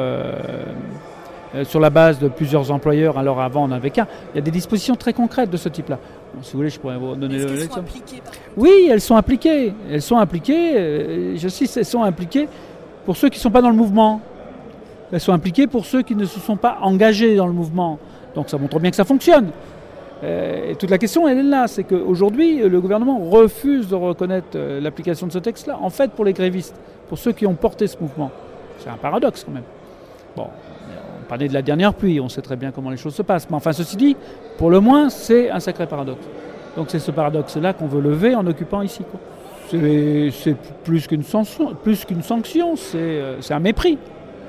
sur la base de plusieurs employeurs, alors avant on n'en avait qu'un. Il y a des dispositions très concrètes de ce type-là. Bon, si vous voulez, je pourrais vous donner l'exemple. Est-ce qu'elles sont appliquées Oui, elles sont appliquées. Elles sont appliquées, elles sont appliquées pour ceux qui ne sont pas dans le mouvement. Elles sont appliquées pour ceux qui ne se sont pas engagés dans le mouvement. Donc ça montre bien que ça fonctionne. Et toute la question, elle est là, c'est qu'aujourd'hui, le gouvernement refuse de reconnaître l'application de ce texte-là, en fait pour les grévistes, pour ceux qui ont porté ce mouvement. C'est un paradoxe quand même. Bon. On parlait de la dernière pluie, on sait très bien comment les choses se passent. Mais enfin, ceci dit, pour le moins, c'est un sacré paradoxe. Donc c'est ce paradoxe-là qu'on veut lever en occupant ici, quoi. C'est plus qu'une sanction, c'est un mépris.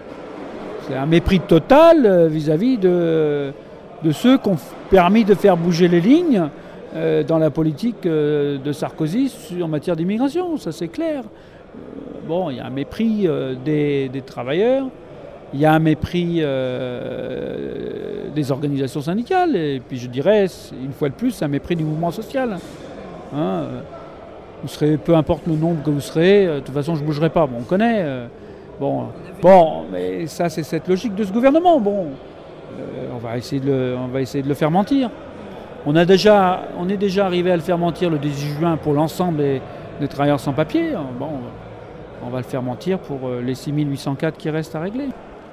C'est un mépris total vis-à-vis de ceux qui ont permis de faire bouger les lignes dans la politique de Sarkozy en matière d'immigration, ça c'est clair. Bon, il y a un mépris des travailleurs, il y a un mépris des organisations syndicales, et puis je dirais, une fois de plus, un mépris du mouvement social. Hein, vous serez, peu importe le nombre que vous serez, de toute façon je ne bougerai pas, bon, on connaît. Bon, mais ça c'est cette logique de ce gouvernement. Bon, on va essayer de le faire mentir. On est déjà arrivé à le faire mentir le 18 juin pour l'ensemble des travailleurs sans papier. Bon, on va le faire mentir pour les 6804 qui restent à régler.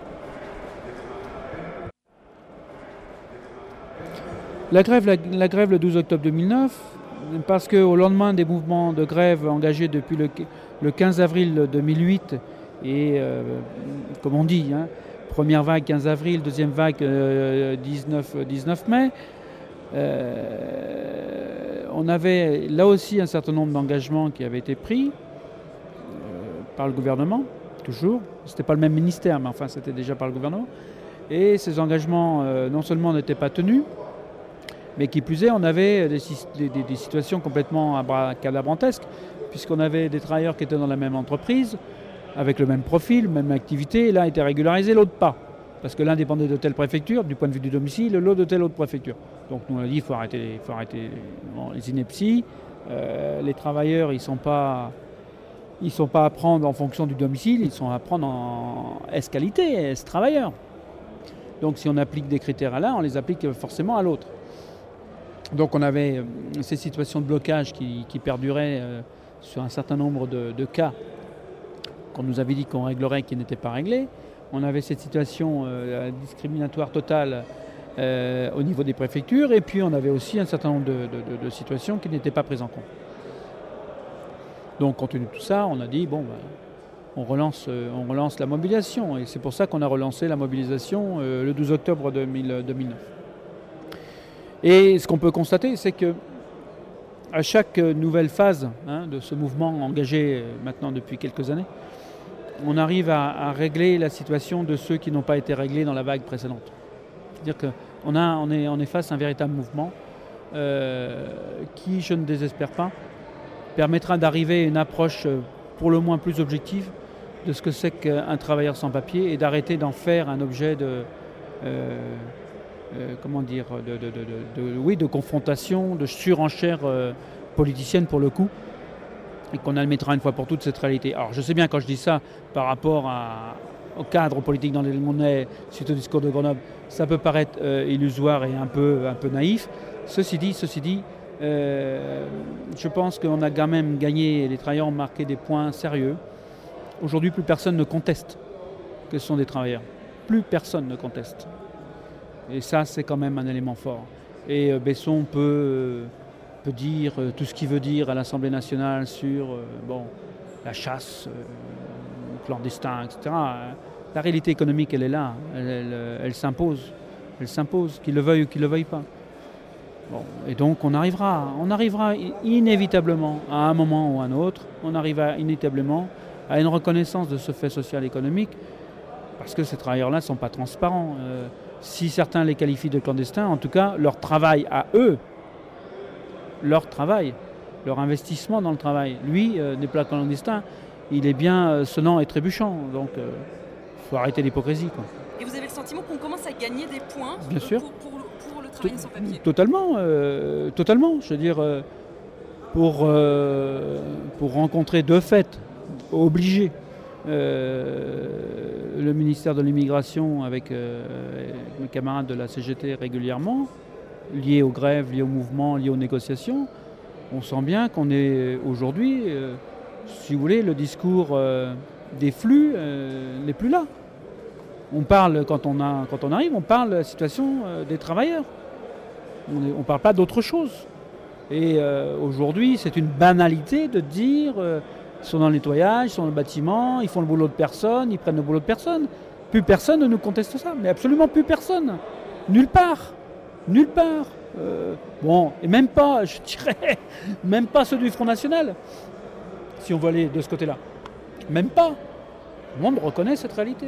La grève le 12 octobre 2009, parce qu'au lendemain des mouvements de grève engagés depuis le 15 avril 2008, et comme on dit, hein, première vague 15 avril, deuxième vague 19 mai, on avait là aussi un certain nombre d'engagements qui avaient été pris par le gouvernement, toujours. C'était pas le même ministère, mais enfin c'était déjà par le gouvernement. Et ces engagements non seulement n'étaient pas tenus, mais qui plus est, on avait des situations complètement abracadabrantesques, puisqu'on avait des travailleurs qui étaient dans la même entreprise, avec le même profil, même activité, et l'un était régularisé, l'autre pas. Parce que l'un dépendait de telle préfecture, du point de vue du domicile, l'autre de telle autre préfecture. Donc nous on a dit qu'il faut arrêter les inepties. Les travailleurs, ils ne sont pas à prendre en fonction du domicile, ils sont à prendre en S-qualité, S-travailleurs. Donc si on applique des critères à l'un, on les applique forcément à l'autre. Donc on avait ces situations de blocage qui perduraient sur un certain nombre de cas qu'on nous avait dit qu'on réglerait, qui n'étaient pas réglés. On avait cette situation discriminatoire totale au niveau des préfectures, et puis on avait aussi un certain nombre de situations qui n'étaient pas prises en compte. Donc compte tenu de tout ça, on a dit bon, on relance la mobilisation, et c'est pour ça qu'on a relancé la mobilisation le 12 octobre 2009. Et ce qu'on peut constater, c'est que à chaque nouvelle phase de ce mouvement engagé maintenant depuis quelques années, on arrive à régler la situation de ceux qui n'ont pas été réglés dans la vague précédente. C'est-à-dire qu'on est face à un véritable mouvement qui, je ne désespère pas, permettra d'arriver à une approche pour le moins plus objective de ce que c'est qu'un travailleur sans papier, et d'arrêter d'en faire un objet de confrontation, de surenchère politicienne pour le coup, et qu'on admettra une fois pour toutes cette réalité. Alors je sais bien, quand je dis ça par rapport au cadre politique dans lequel on est, suite au discours de Grenoble, ça peut paraître illusoire et un peu naïf. Ceci dit, je pense qu'on a quand même gagné, les travailleurs ont marqué des points sérieux. Aujourd'hui, plus personne ne conteste que ce sont des travailleurs. Plus personne ne conteste. Et ça, c'est quand même un élément fort. Et Besson peut dire tout ce qu'il veut dire à l'Assemblée nationale sur la chasse, le clandestin, etc. La réalité économique, elle est là. Elle s'impose. Elle s'impose, qu'il le veuille ou qu'il ne le veuille pas. Bon, et donc on arrivera inévitablement, à un moment ou à un autre, on arrivera inévitablement à une reconnaissance de ce fait social et économique, parce que ces travailleurs-là ne sont pas transparents. Si certains les qualifient de clandestins, en tout cas, leur travail à eux, leur investissement dans le travail, lui, n'est pas clandestin, il est bien sonnant et trébuchant. Donc il faut arrêter l'hypocrisie, quoi. Et vous avez le sentiment qu'on commence à gagner des points Bien sûr. Pour le travail sans papier? Totalement. Je veux dire, pour rencontrer de fait, obligé, le ministère de l'Immigration avec mes camarades de la CGT régulièrement, liés aux grèves, liés au mouvement, liés aux négociations, on sent bien qu'on est aujourd'hui, si vous voulez, le discours des flux n'est plus là. On parle, quand on arrive, on parle de la situation des travailleurs. On ne parle pas d'autre chose. Et aujourd'hui, c'est une banalité de dire ils sont dans le nettoyage, ils sont dans le bâtiment, ils font le boulot de personne, ils prennent le boulot de personne. Plus personne ne nous conteste ça, mais absolument plus personne. Nulle part. Nulle part. Et même pas, je dirais, même pas ceux du Front National, si on veut aller de ce côté-là. Même pas. Tout le monde reconnaît cette réalité.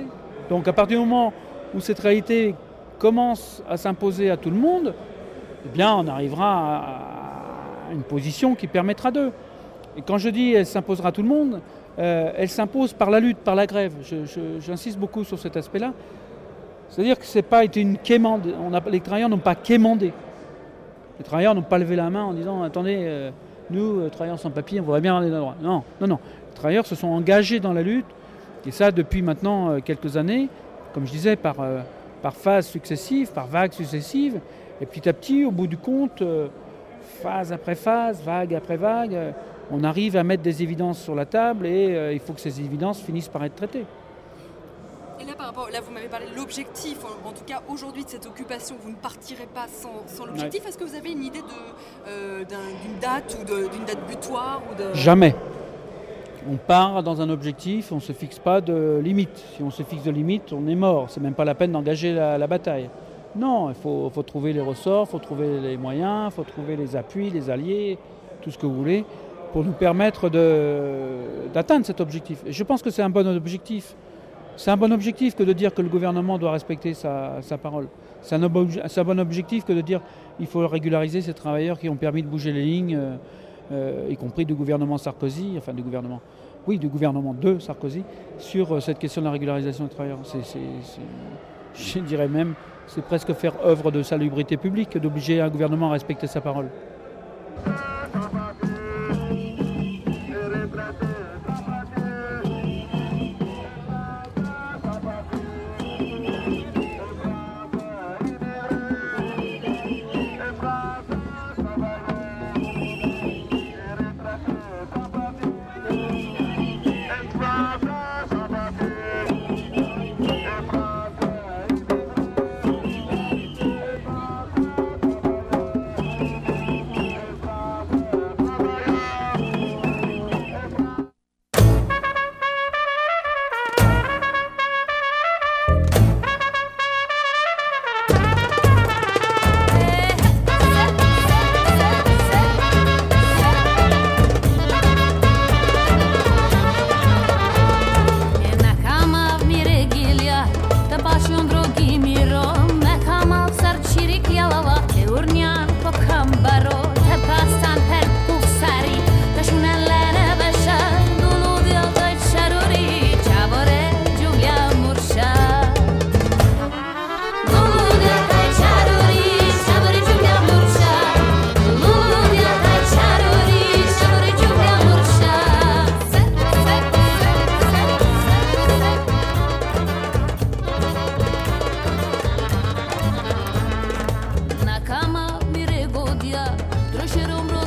Donc à partir du moment où cette réalité commence à s'imposer à tout le monde, eh bien on arrivera à une position qui permettra d'eux. Et quand je dis elle s'imposera à tout le monde, elle s'impose par la lutte, par la grève. J'insiste beaucoup sur cet aspect-là. C'est-à-dire que ce n'est pas été une quémande. Les travailleurs n'ont pas quémandé. Les travailleurs n'ont pas levé la main en disant « Attendez, nous, travailleurs sans papier, on voudrait bien avoir des droits. » Non. Les travailleurs se sont engagés dans la lutte, et ça depuis maintenant quelques années, comme je disais, par phases successives, par vagues successives. Et petit à petit, au bout du compte, phase après phase, vague après vague, on arrive à mettre des évidences sur la table et il faut que ces évidences finissent par être traitées. Et là, vous m'avez parlé de l'objectif, en tout cas aujourd'hui de cette occupation, vous ne partirez pas sans l'objectif. Ouais. Est-ce que vous avez une idée d'une date ou d'une date butoir Jamais. On part dans un objectif, on ne se fixe pas de limite. Si on se fixe de limite, on est mort. C'est même pas la peine d'engager la bataille. Non, il faut trouver les ressorts, il faut trouver les moyens, il faut trouver les appuis, les alliés, tout ce que vous voulez, pour nous permettre d'atteindre cet objectif. Et je pense que c'est un bon objectif. C'est un bon objectif que de dire que le gouvernement doit respecter sa parole. C'est un bon objectif que de dire qu'il faut régulariser ces travailleurs qui ont permis de bouger les lignes, y compris du gouvernement Sarkozy, du gouvernement de Sarkozy, sur cette question de la régularisation des travailleurs. Je dirais même, c'est presque faire œuvre de salubrité publique d'obliger un gouvernement à respecter sa parole. Nakama miregodia, trošerom